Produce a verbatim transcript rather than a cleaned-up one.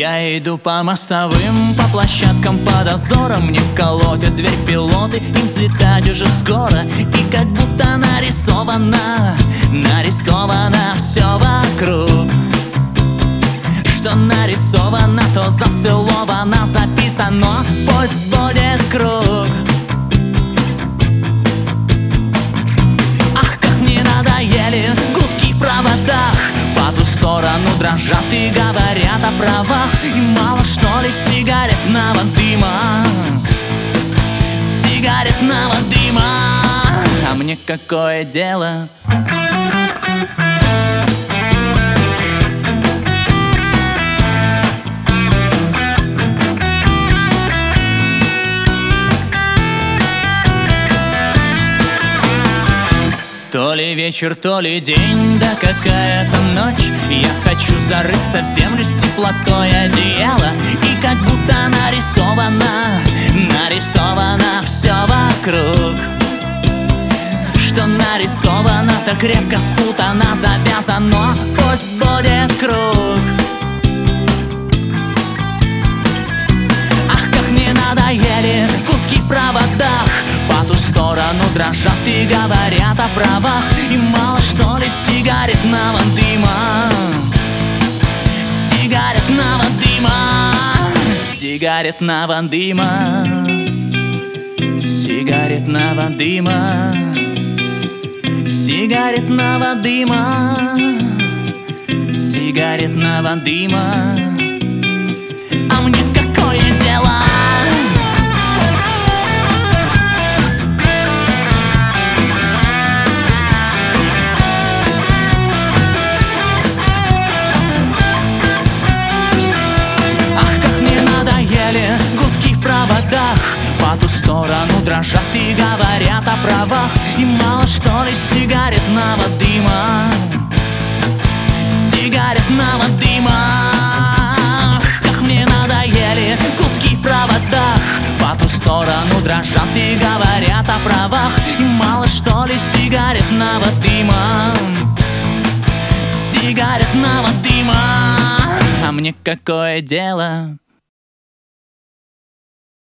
Я иду по мостовым, по площадкам, по дозорам. Мне колотят дверь пилоты, им взлетать уже скоро. И как будто нарисовано, нарисовано все вокруг. Что нарисовано, то зацеловано, записано, пусть будет круг. Ах, как мне надоели гудки в проводах, по ту сторону дрожат и говорят о правах. И мало что ли сигаретного дыма, сигаретного дыма. А мне какое дело? То ли вечер, то ли день, да какая-то ночь. Я хочу зарыться в землю с теплотой одеяла. И как будто нарисовано, нарисовано все вокруг. Что нарисовано, так крепко спутано, завязано, пусть будет круг. Ах, как мне надоели гудки в проводах, по ту сторону дрожат и говорят о правах. И мало что ли сигаретного дыма, сигаретного дыма, сигаретного дыма, сигаретного дыма, сигаретного дыма, сигаретного дыма. А мне какое дело? Гудки в проводах, по ту сторону дрожат и говорят о правах. И мало что ли сигаретного дыма, сигаретного дыма. Ах, как мне надоели гудки в проводах, по ту сторону дрожат и говорят о правах. И мало что ли сигаретного дыма, сигаретного дыма. А мне какое дело?